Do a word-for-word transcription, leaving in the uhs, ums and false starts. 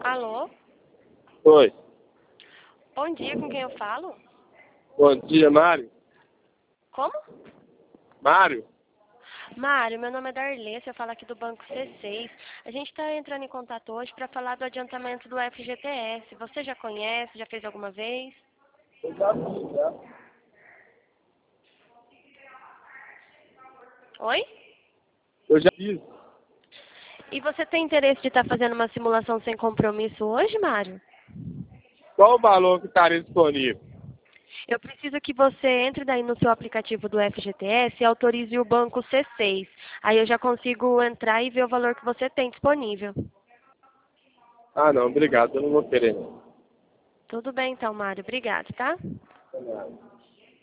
Alô? Oi. Bom dia, com quem eu falo? Bom dia, Mário. Como? Mário? Mário, meu nome é Darlê, eu falo aqui do Banco C seis. A gente está entrando em contato hoje para falar do adiantamento do F G T S. Você já conhece? Já fez alguma vez? Eu já fiz, já. Oi? Eu já fiz. E você tem interesse de estar fazendo uma simulação sem compromisso hoje, Mário? Qual o valor que estaria disponível? Eu preciso que você entre daí no seu aplicativo do F G T S e autorize o Banco C seis. Aí eu já consigo entrar e ver o valor que você tem disponível. Ah, não, obrigado. Eu não vou querer, não. Tudo bem então, Mário. Obrigado, tá? Obrigado.